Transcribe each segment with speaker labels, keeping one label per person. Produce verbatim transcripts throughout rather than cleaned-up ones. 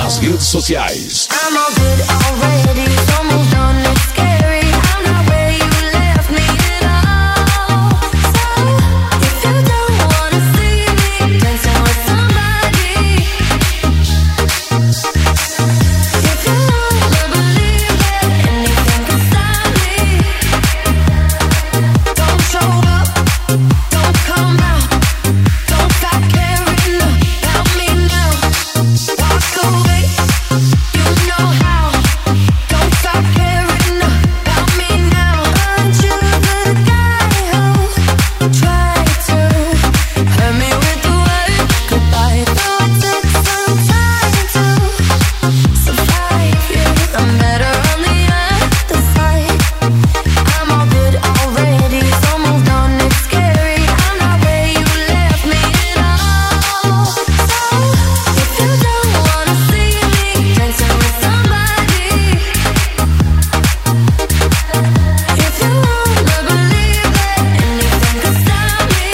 Speaker 1: nas redes sociais.
Speaker 2: I'm all good already, so moved on, it's scary. I'm not where you left me at all. So, if you don't wanna see me dancing with somebody, if you wanna believe that anything can stop me, don't show up, don't come out, don't stop caring about me now. Walk away, you know how. Don't stop caring about me now. Aren't you the guy who tried to hurt me with the word goodbye? Though it took some time to survive you, I'm better on the other side. I'm all good already, so moved on, it's scary. I'm not where you left me at all. So, if you don't wanna see me dancing with somebody, if you wanna believe that anything can stop me,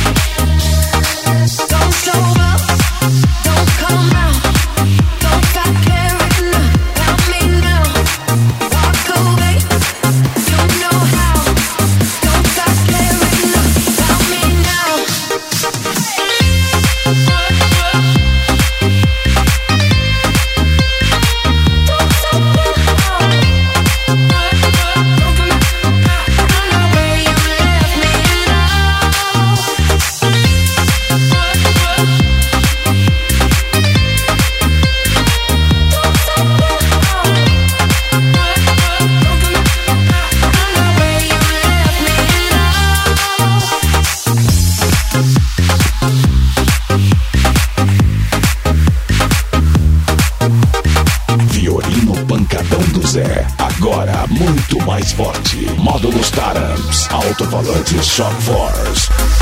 Speaker 2: don't show up, don't come out, don't stop caring about me now. Walk away, you know how. Don't stop caring about me now. Don't stop now. I'm not where you left me at all. Don't stop now. I'm not where you left me
Speaker 1: Violino pancadão do Zé, agora muito mais forte. Módulos Taramps, alto-falante Shock Force.